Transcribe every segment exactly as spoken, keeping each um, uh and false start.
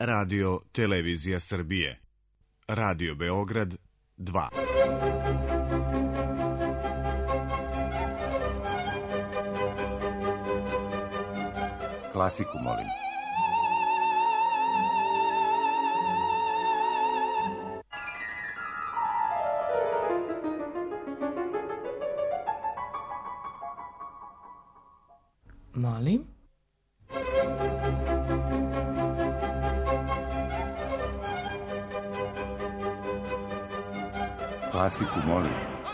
Radio Televizija Srbije, Radio Beograd dva. Klasiku molim. Molim? Klasiku molim.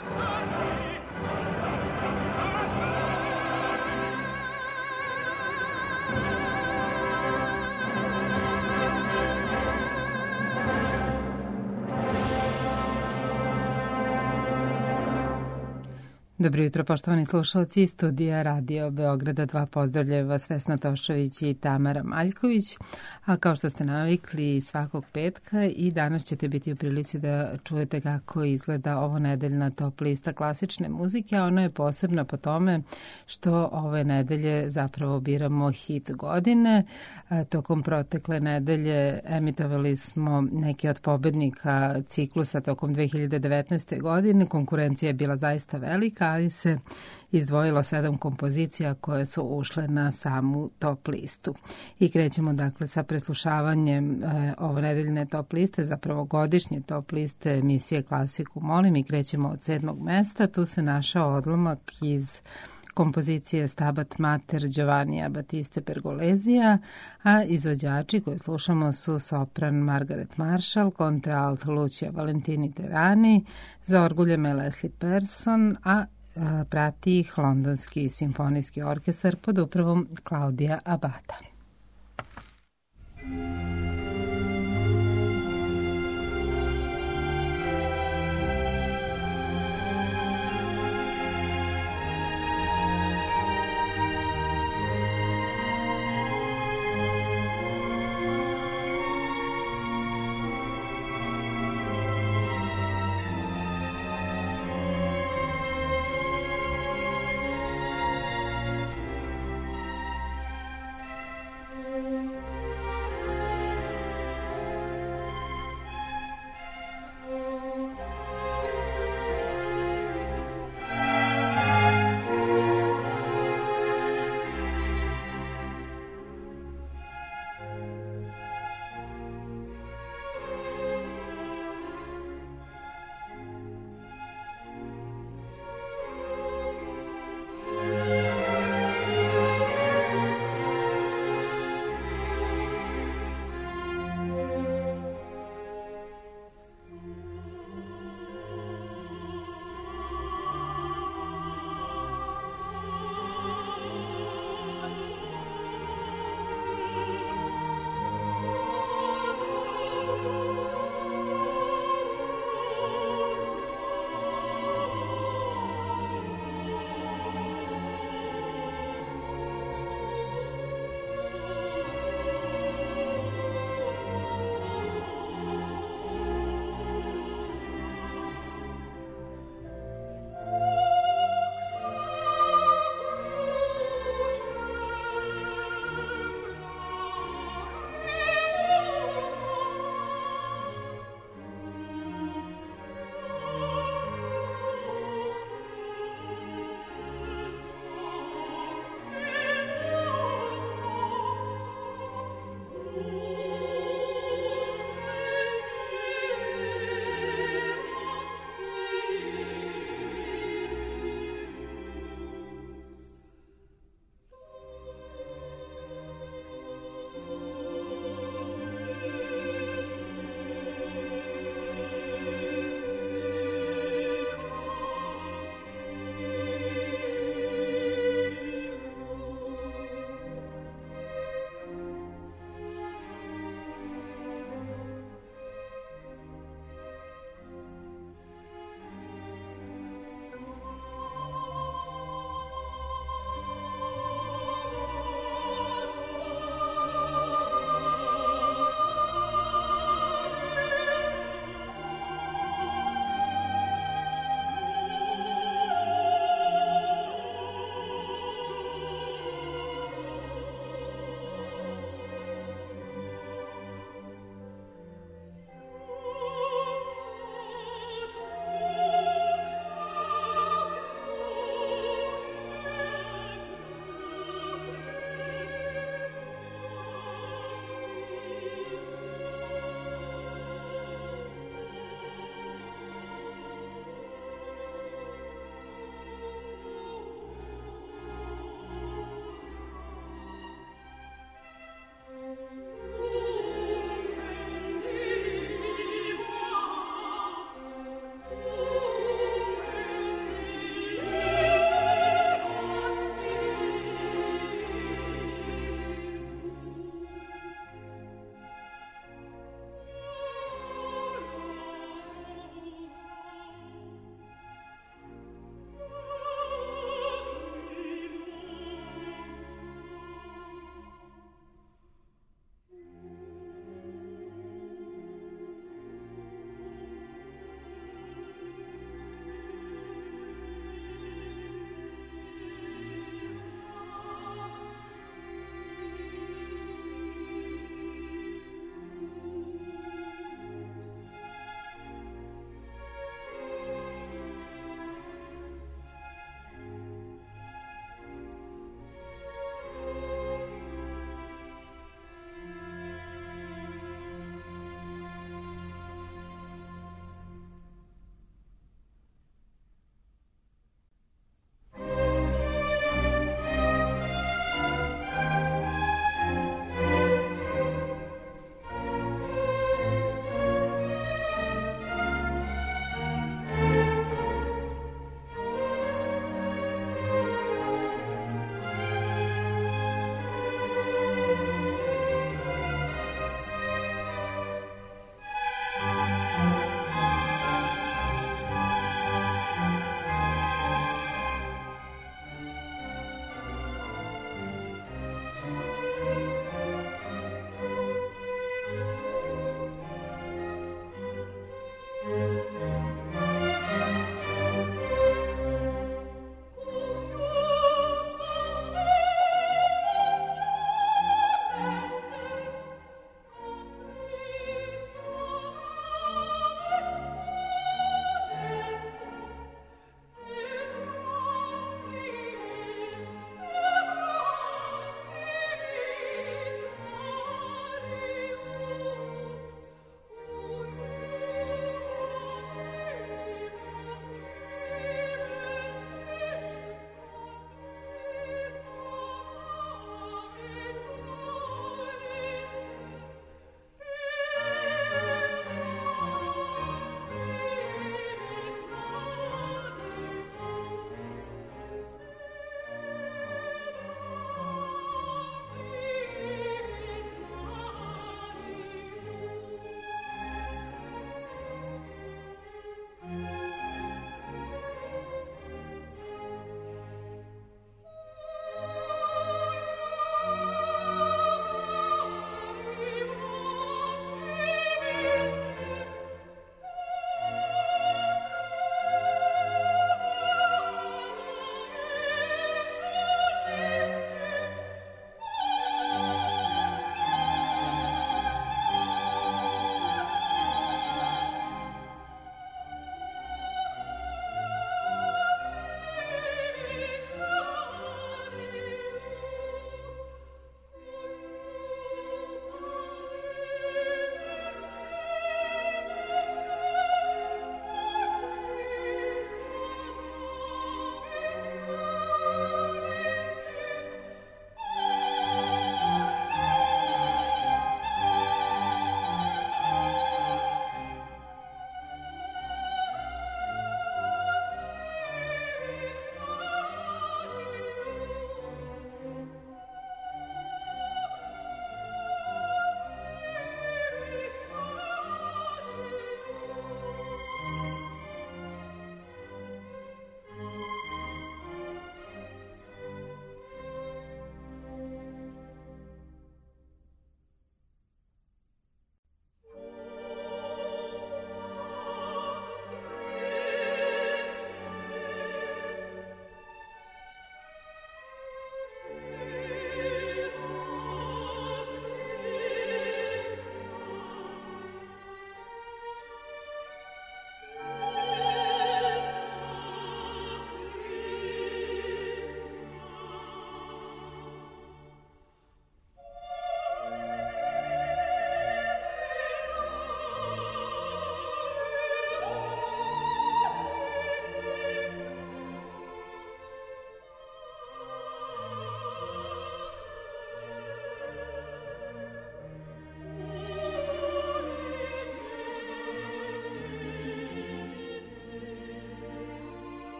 Dobro jutro, poštovani slušalci iz studija Radio Beograda dva. Pozdravljaju vas Vesna Tošović i Tamara Maljković. A kao što ste navikli svakog petka i danas ćete biti u prilici da čujete kako izgleda ovo nedeljna top lista klasične muzike, a ona je posebna po tome što ove nedelje zapravo biramo hit godine. Tokom protekle nedelje emitovali smo neke od pobednika ciklusa tokom dve hiljade devetnaeste. godine. Konkurencija je bila zaista velika, ali se izdvojilo sedam kompozicija koje su ušle na samu top listu. I krećemo dakle sa preslušavanjem e, ove nedeljne top liste, zapravo godišnje top liste emisije Klasiku molim, i krećemo od sedmog mesta. Tu se našao odlomak iz kompozicije Stabat Mater Giovannija Battiste Pergolesija, a izvođači koje slušamo su sopran Margaret Marshall, kontraalt Lucia Valentini Terani, za orguljem je Leslie Person, a prati ih Londonski simfonijski orkestar pod upravom Claudia Abata.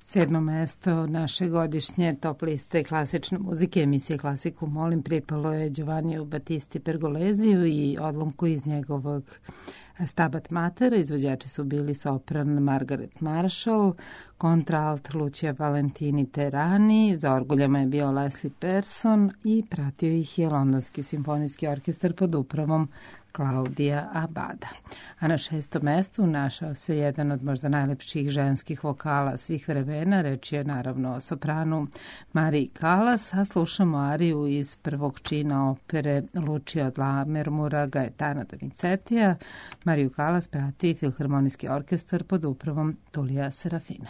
Sedmo mesto naše godišnje top liste klasične muzike emisije Klasiku molim pripalo je Giovanniju Battisti Pergoleziju i odlomku iz njegovog Stabat Mater. Izvođači su bili sopran Margaret Marshall, kontraalt Lucia Valentini Terani, za orguljama je bio Leslie Person i pratio ih je Londonski simfonijski orkestar pod upravom Klaudija Abada. A na šestom mestu našao se jedan od možda najlepših ženskih vokala svih vremena, reč je naravno o sopranu Mariji Callas, a slušamo ariju iz prvog čina opere Lucio od Lammermoora Gaetana Donizetija. Mariju Callas prati Filharmonijski orkestar pod upravom Tulija Serafina.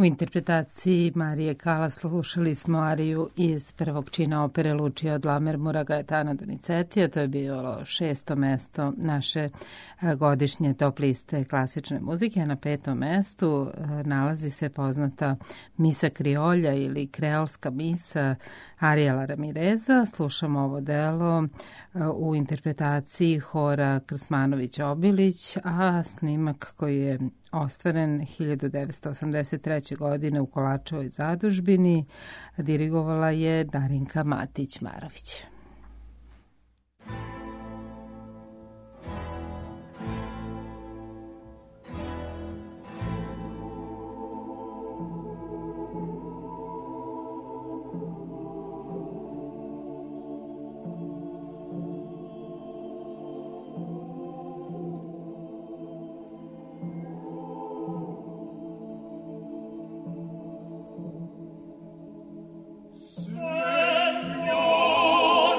U interpretaciji Marije Kalas slušali smo ariju iz prvog čina opere Lučio od Lammermoora Gaetana Donizetija. To je bilo šesto mesto naše godišnje top liste klasične muzike. Na petom mestu nalazi se poznata Misa Kriolja ili Kreolska misa Ariela Ramireza. Slušamo ovo delo u interpretaciji hora Krsmanović-Obilić, a snimak koji je ostvaren hiljadu devetsto osamdeset treće. godine u Kolačevoj zadužbini dirigovala je Darinka Matić-Marović. Señor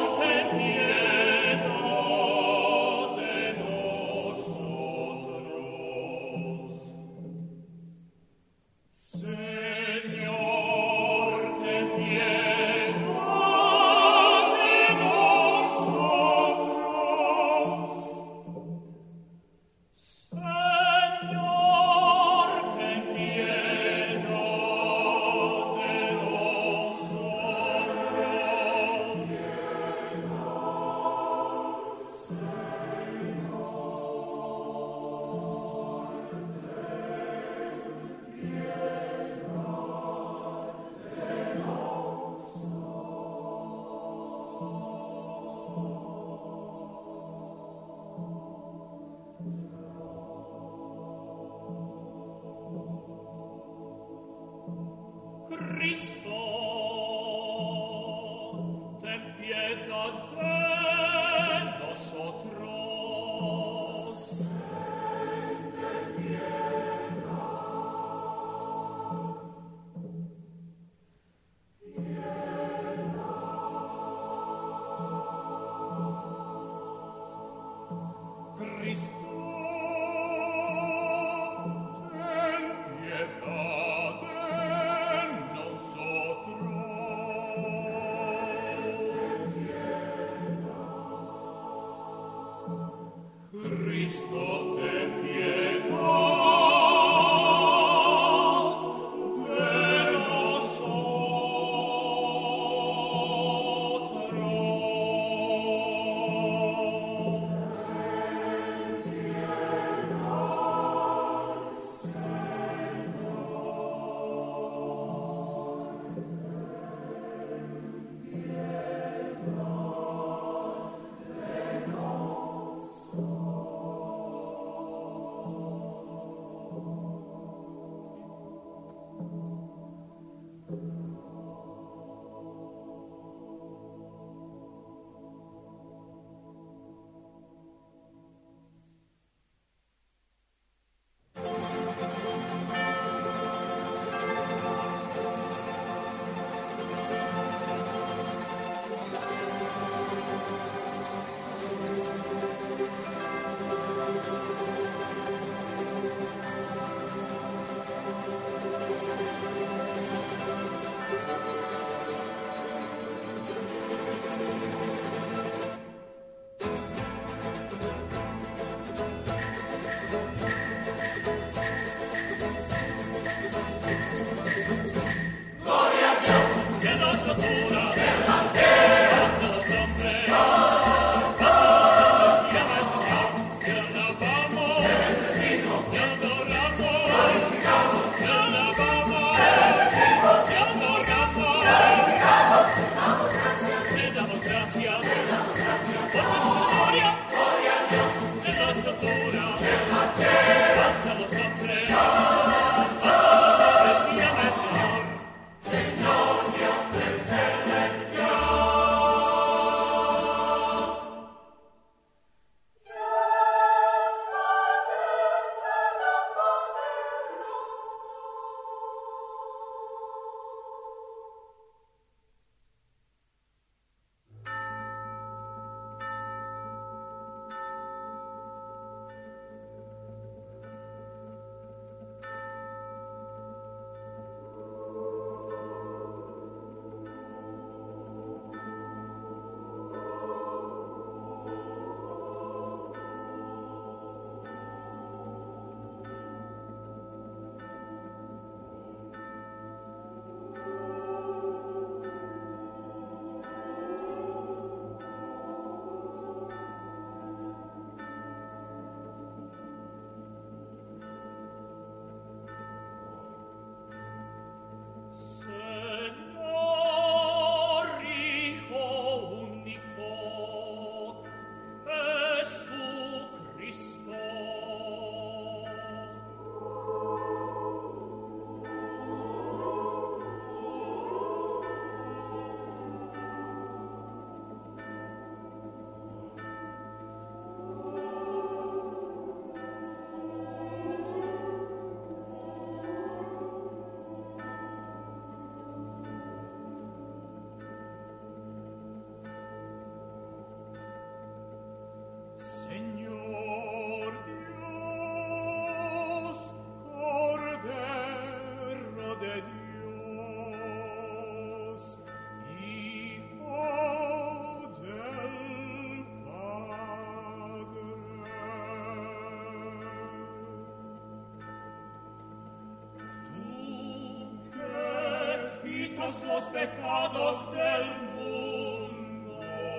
los pecados del mundo.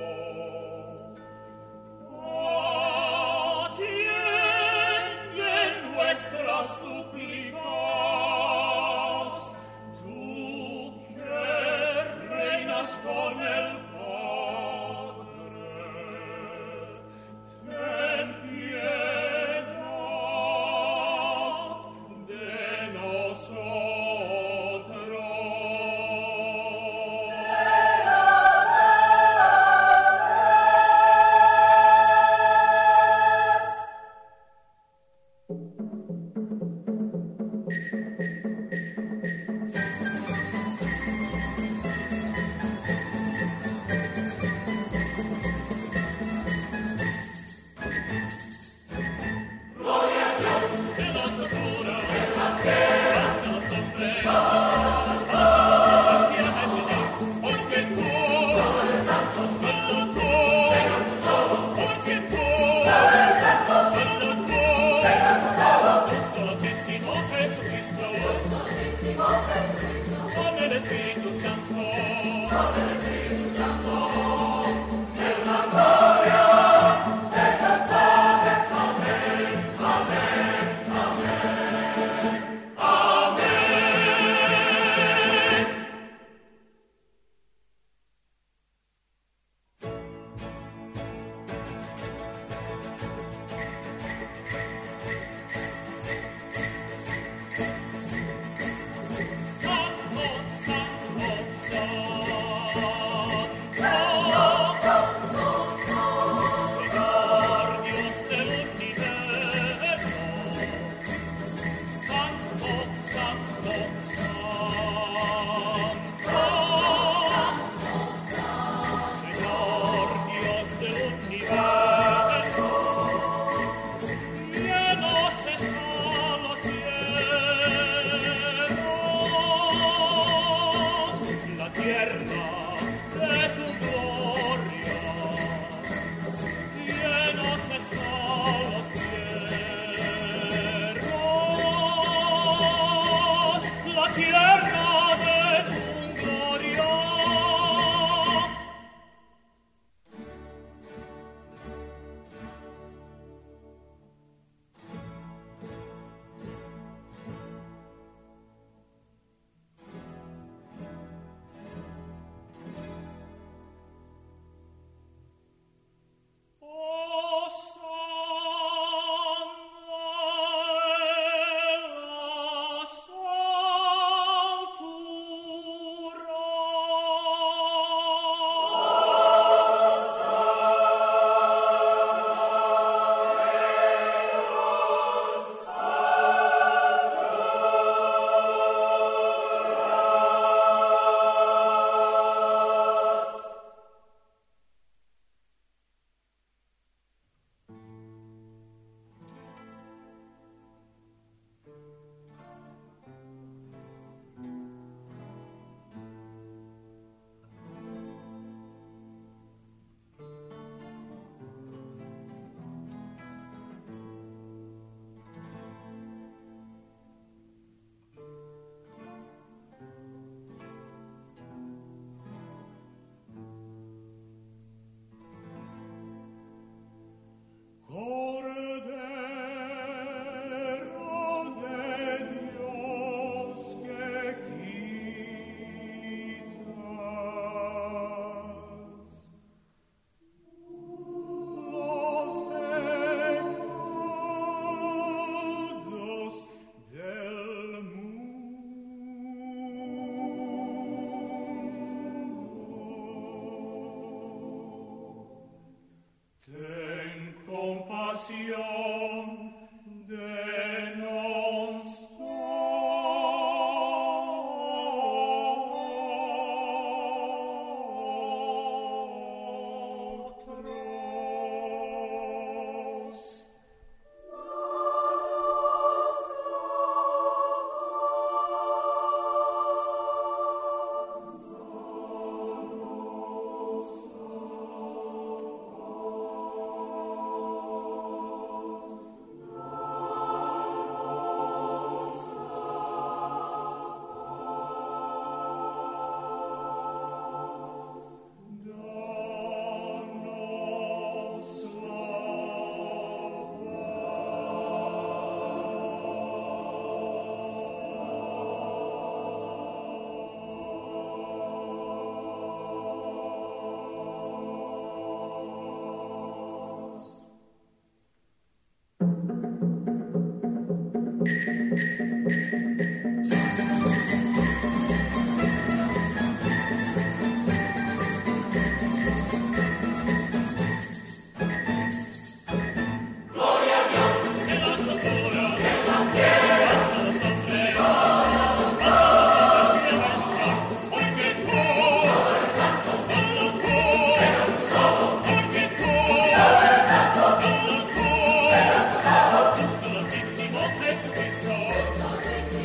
Atiende nuestras súplicas, tú que reinas con el Padre. Ten piedad de nosotros. Santo, Santo, Santo.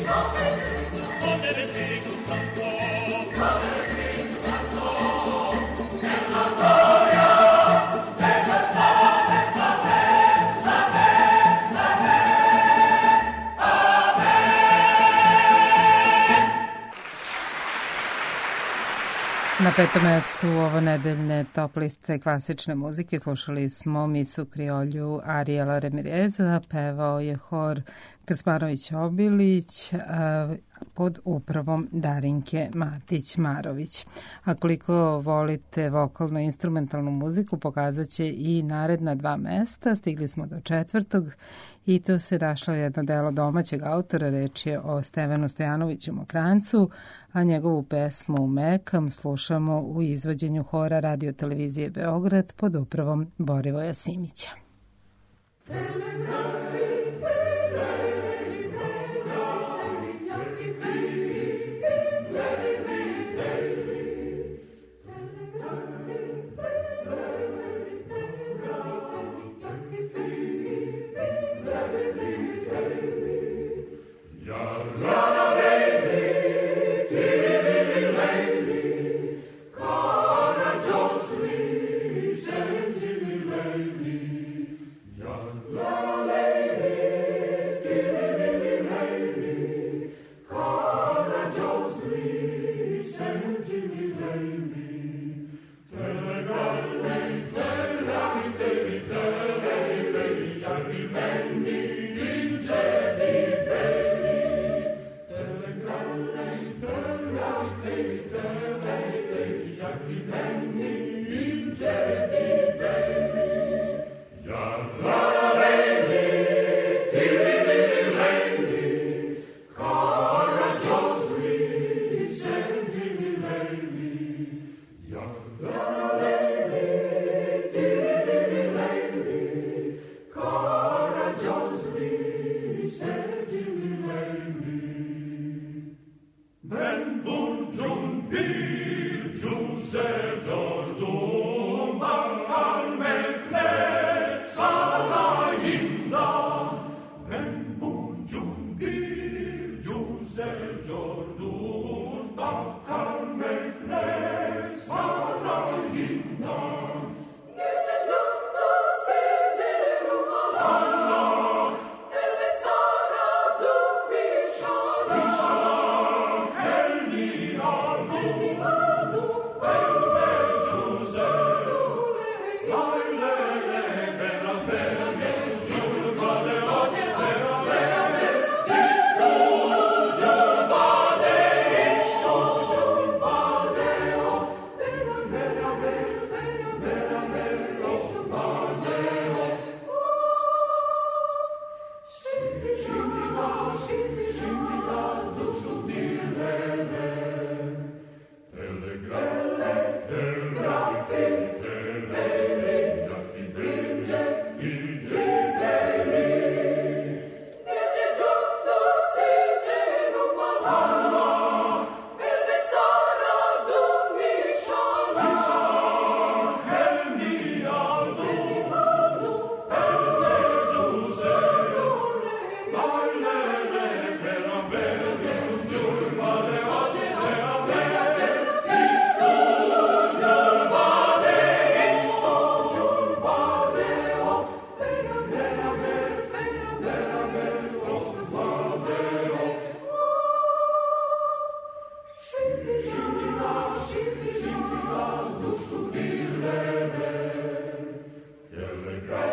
Na petom mestu ovo nedeljne top liste klasične muzike slušali smo Misu Kriolju Ariela Ramireza, pevao je hor Krsmanović-Obilić pod upravom Darinke Matić-Marović. A koliko volite vokalno-instrumentalnu muziku, pokazat će i naredna dva mesta. Stigli smo do četvrtog i to se našlo jedno delo domaćeg autora, reč je o Stevanu Stojanoviću Mokrancu, a njegovu pesmu Mekam slušamo u izvođenju hora Radio televizije Beograd pod upravom Borivoja Simića.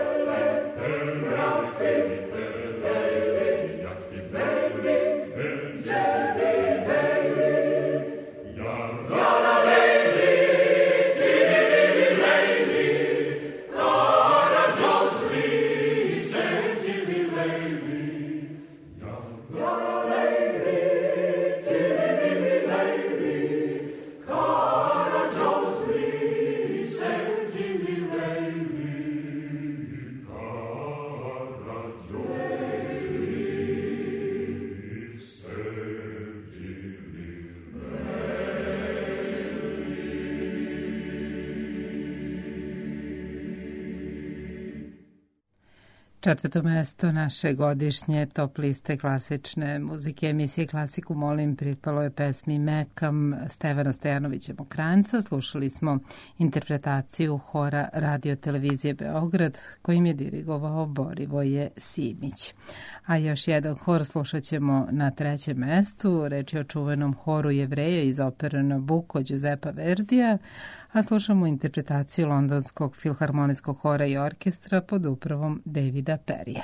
Hey! Četvrto mesto naše godišnje top liste klasične muzike emisije Klasiku molim pripalo je pesmi Mekam Stevana Stojanovića Mokranjca. Slušali smo interpretaciju hora Radio Televizije Beograd kojim je dirigovao Borivoje Simić. A još jedan hor slušat ćemo na trećem mestu. Reč je o čuvenom horu Jevreja iz opere Nabucco Giuseppa Verdija, a slušamo interpretaciju Londonskog filharmonijskog hora i orkestra pod upravom Davida Perija.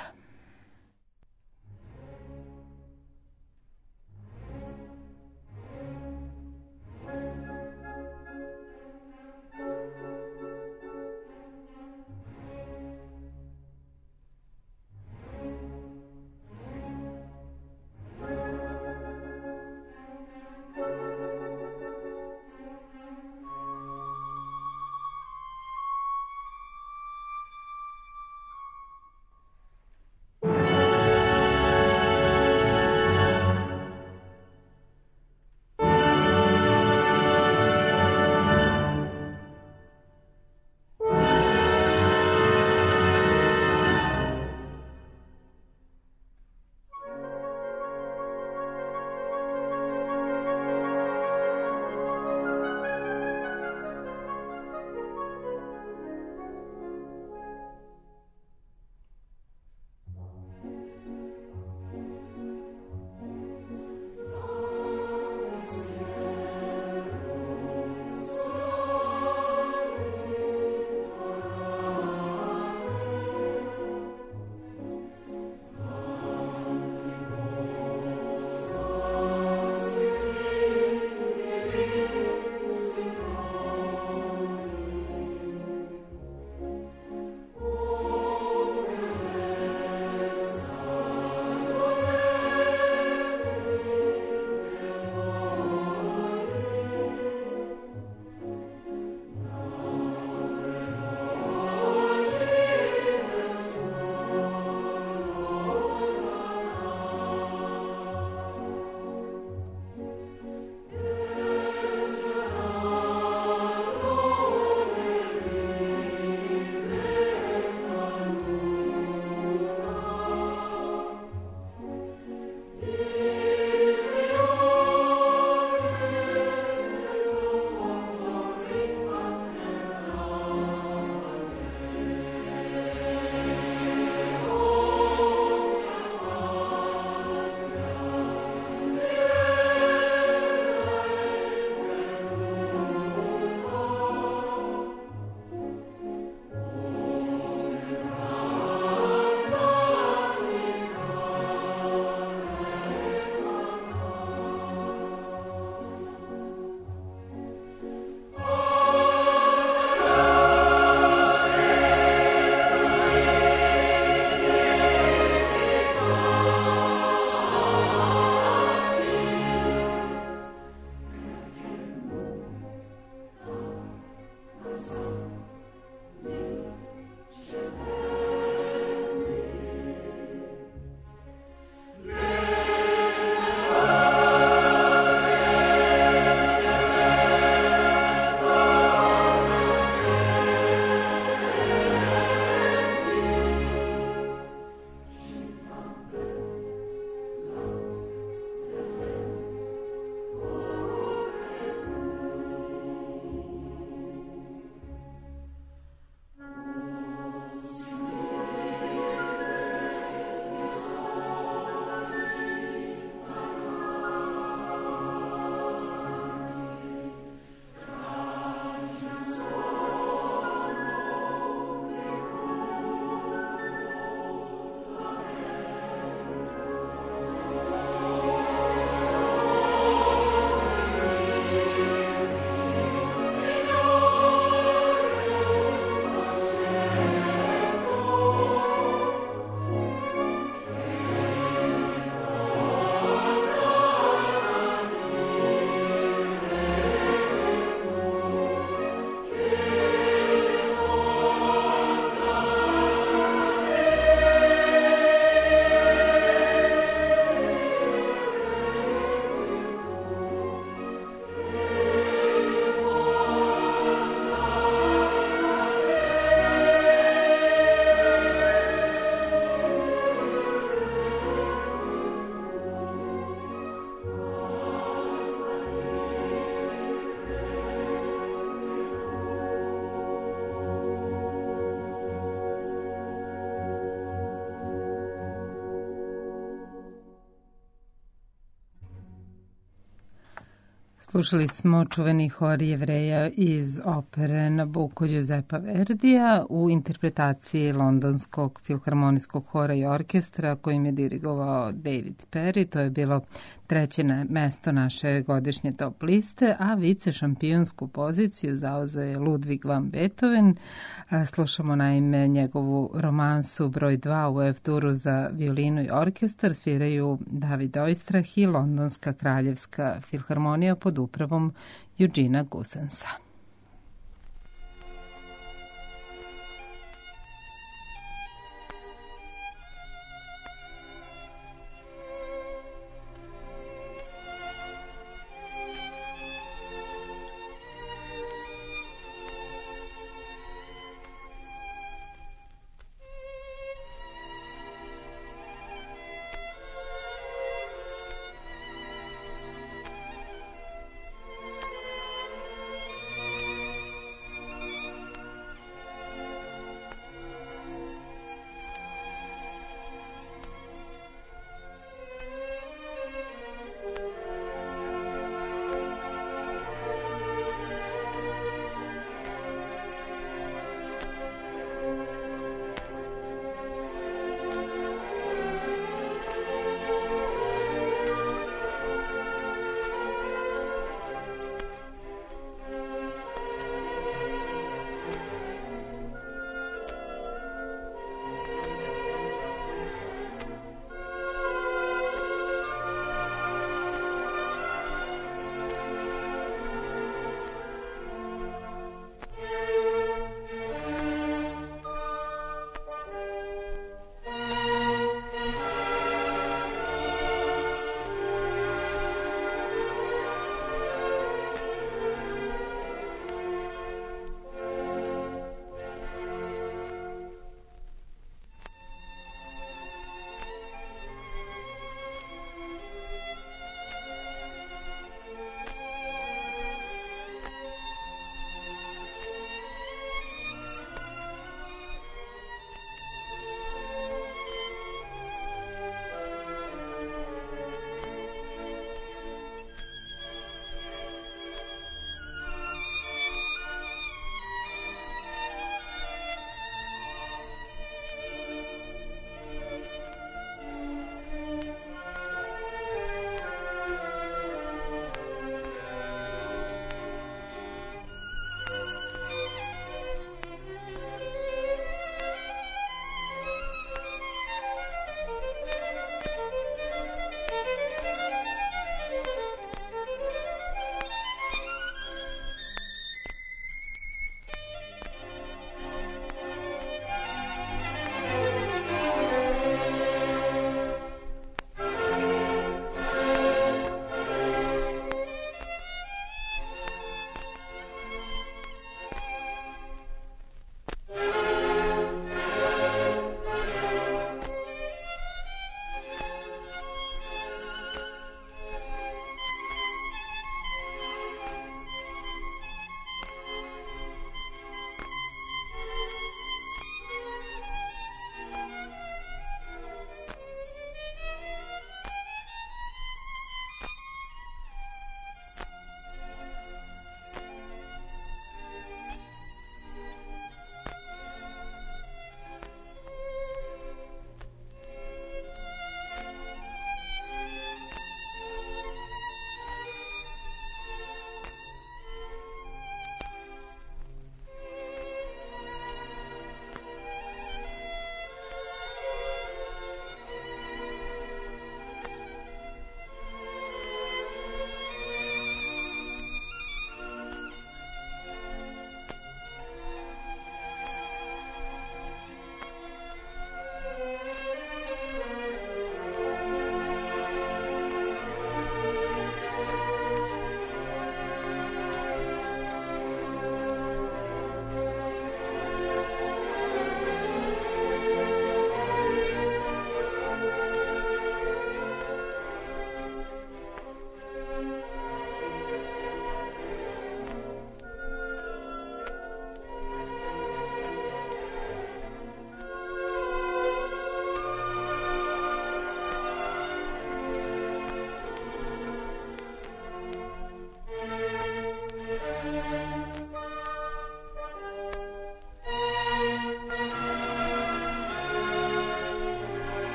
Slušali smo čuveni hor Jevreja iz opere Nabucco Giuseppa Verdija u interpretaciji Londonskog filharmonijskog hora i orkestra kojim je dirigovao David Perry. To je bilo treće mesto naše godišnje top liste, a vice šampionsku poziciju zauzeo je Ludwig van Beethoven. Slušamo naime njegovu romansu broj dva u F-duru za violinu i orkestar. Sviraju David Oistrakh i Londonska kraljevska filharmonija pod upravom Eugena Goosensa. Thank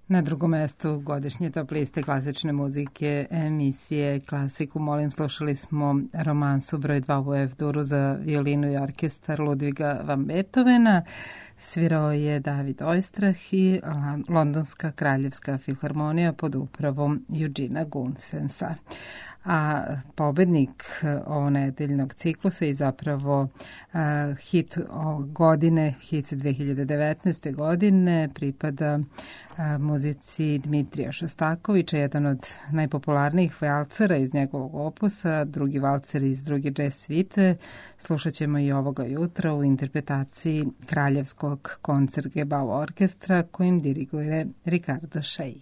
Na drugom mestu godišnje top liste klasične muzike emisije Klasiku molim slušali smo romansu broj dva u F-duru za violinu i orkestar Ludviga van Beethovena. Svirao je David Oistrach i Londonska kraljevska filharmonija pod upravom Eugena Gunsensa. A pobednik ovonedeljnog ciklusa i zapravo uh, hit godine, hit dve hiljade devetnaeste. godine pripada uh, muzici Dmitrija Šostakovića, jedan od najpopularnijih valcera iz njegovog opusa, drugi valcer iz druge jazz svite. Slušat ćemo i ovoga jutra u interpretaciji Kraljevskog koncertgebau orkestra kojim diriguje Ricardo Chailly.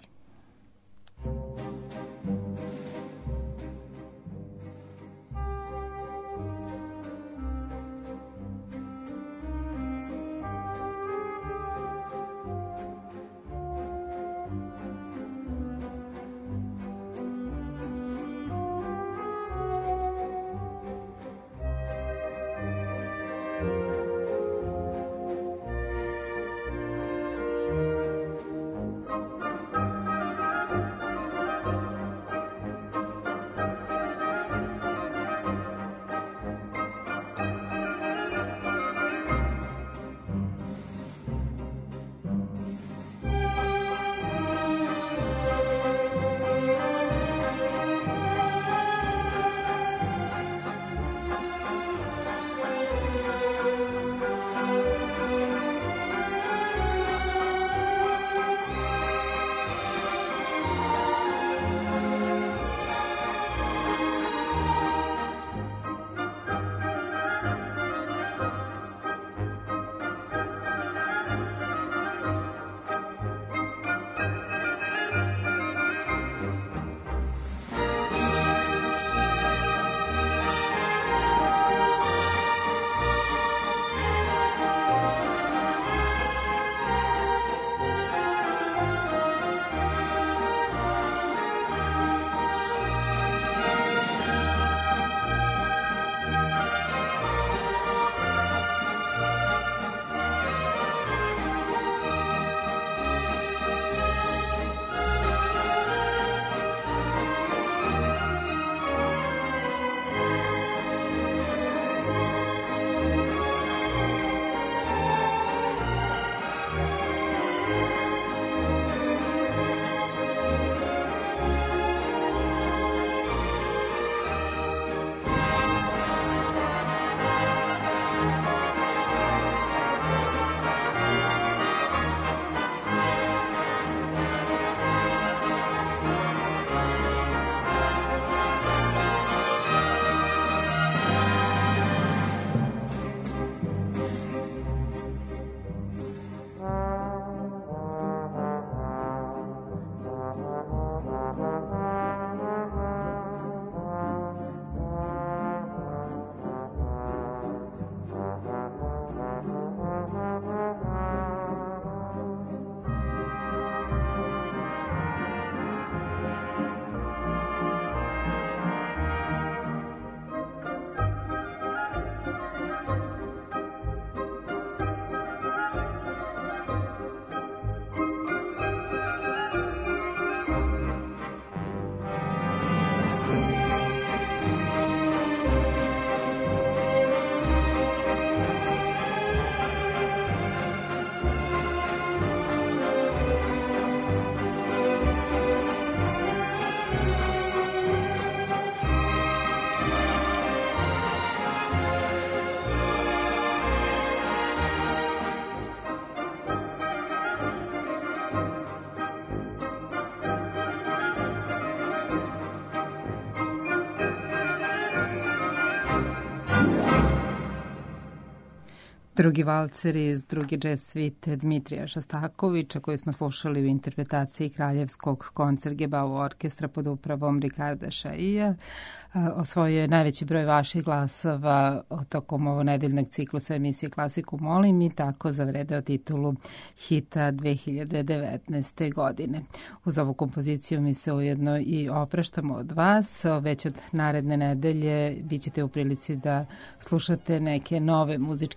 Drugi valcer iz druge jazz svite Dmitrija Šostakovića koji smo slušali u interpretaciji Kraljevskog koncertgebau orkestra pod upravom Ricarda Chaillyja. Osvojio je najveći broj vaših glasova tokom ovo nedeljnog ciklusa emisije Klasiku molim i tako zavredeo titulu hita dve hiljade devetnaeste. godine. Uz ovu kompoziciju mi se ujedno i opraštamo od vas. Već od naredne nedelje bit ćete u prilici da slušate neke nove muzičke predloge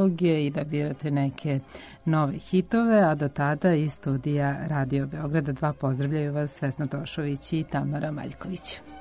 predloge i da birate neke nove hitove, a do tada iz studija Radio Beograda dva pozdravljaju vas Vesna Tošović i Tamara Maljković.